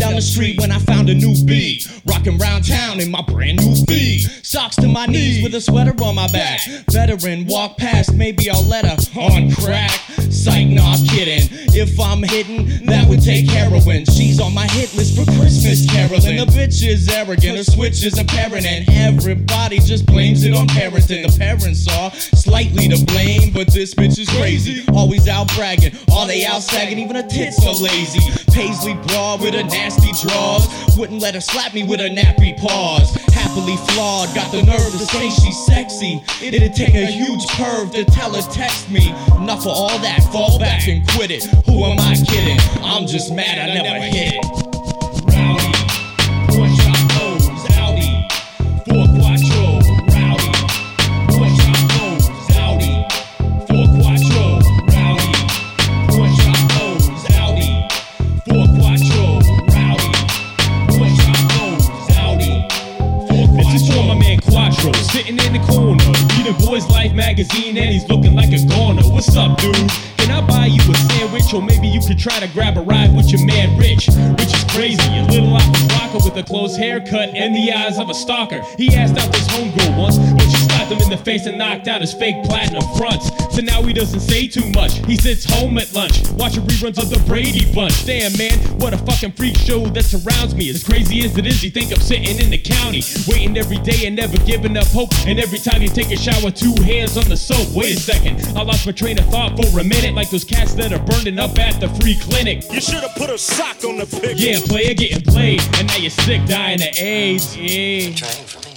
down the street when I found a new beat, rocking round town in my brand new feet. Socks to my knees with a sweater on my back. Veteran, walk past, maybe I'll let her on crack. Psych, nah, I'm kidding. If I'm hitting, that would take heroin. She's on my hit list for Christmas caroling. The bitch is arrogant, her switch is apparent, and everybody just blames it on parenting. The parents are slightly to blame, but this bitch is crazy. Always out bragging, all they out sagging, even her tits are lazy. Paisley broad with her nasty draws, wouldn't let her slap me with her nappy paws. Happily flawed, got the nerve to say she's sexy. It'd take a huge curve to tell her text me. Enough of all that, fall back and quit it. Who am I kidding? I'm just mad I never hit it. Rowdy, four shot blows, Audi, 4 Quattro. Rowdy, 4 shot blows, Audi, 4 Quattro. Rowdy, 4 shot blows, Audi, 4 Quattro. Rowdy, 4 shot blows, Audi, 4 Quattro. This is for my man Quattro, sitting in the corner, reading Boys Life magazine, and he's looking like a goner. What's up, dude? Can I buy you a sandwich? Or maybe you could try to grab a ride with your man Rich. Rich is crazy, a little office rocker with a close haircut and the eyes of a stalker. He asked out this homegirl once, but she slapped him in the face and knocked out his fake platinum fronts. So now he doesn't say too much, he sits home at lunch, watching reruns of the Brady Bunch. Damn man, what a fucking freak show that surrounds me. As crazy as it is, you think I'm sitting in the county, waiting every day and never giving up hope. And every time you take a shower, 2 hands on the soap. Wait a second, I lost my train of thought for a minute, like those cats that are burning up at the free clinic. You should have put a sock on the picture. Yeah, player getting played, and now you're sick, dying of AIDS. Yeah. Trying for me.